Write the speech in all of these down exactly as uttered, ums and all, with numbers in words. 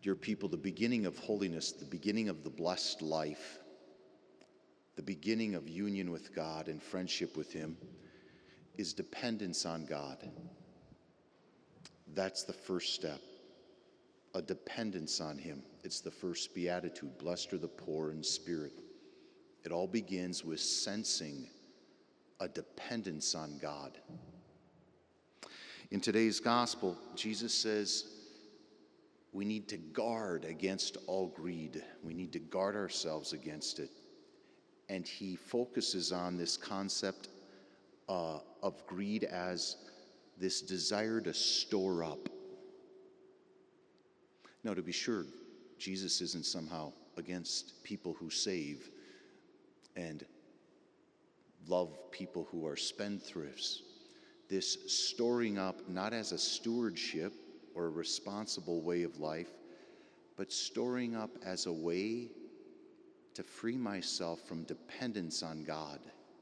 Dear people, the beginning of holiness, the beginning of the blessed life, the beginning of union with God and friendship with Him is dependence on God. That's the first step, a dependence on Him. It's the first beatitude, blessed are the poor in spirit. It all begins with sensing a dependence on God. In today's gospel, Jesus says we need to guard against all greed. We need to guard ourselves against it. And He focuses on this concept uh, of greed as this desire to store up. Now, to be sure, Jesus isn't somehow against people who save and love people who are spendthrifts. This storing up, not as a stewardship or a responsible way of life, but storing up as a way to free myself from dependence on God.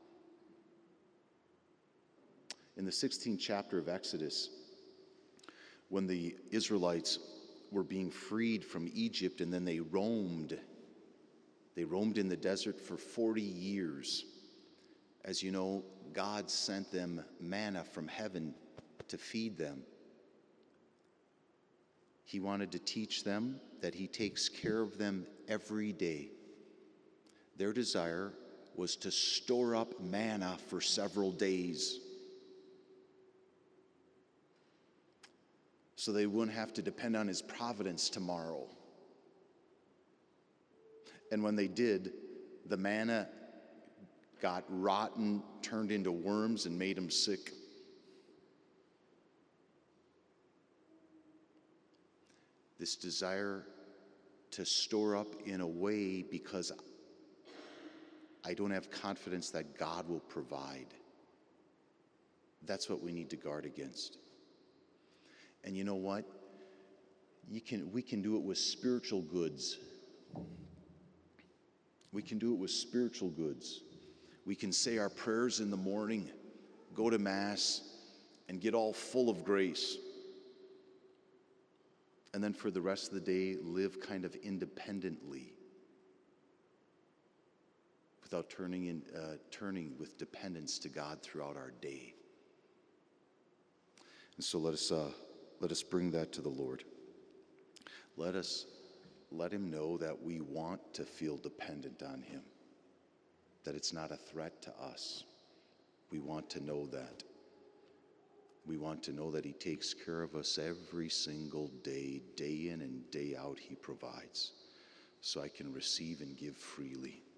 In the sixteenth chapter of Exodus, when the Israelites were being freed from Egypt and then they roamed, they roamed in the desert for forty years. As you know, God sent them manna from heaven to feed them. He wanted to teach them that He takes care of them every day. Their desire was to store up manna for several days so they wouldn't have to depend on His providence tomorrow. And when they did, the manna got rotten, turned into worms, and made them sick. This desire to store up in a way because I don't have confidence that God will provide. That's what we need to guard against. And you know what? You can, we can do it with spiritual goods. We can do it with spiritual goods. We can say our prayers in the morning, go to Mass, and get all full of grace. And then for the rest of the day, live kind of independently without turning, in, uh, turning with dependence to God throughout our day. And so let us, uh, let us bring that to the Lord. Let us let Him know that we want to feel dependent on Him, that it's not a threat to us. We want to know that. We want to know that He takes care of us every single day, day in and day out. He provides, so I can receive and give freely.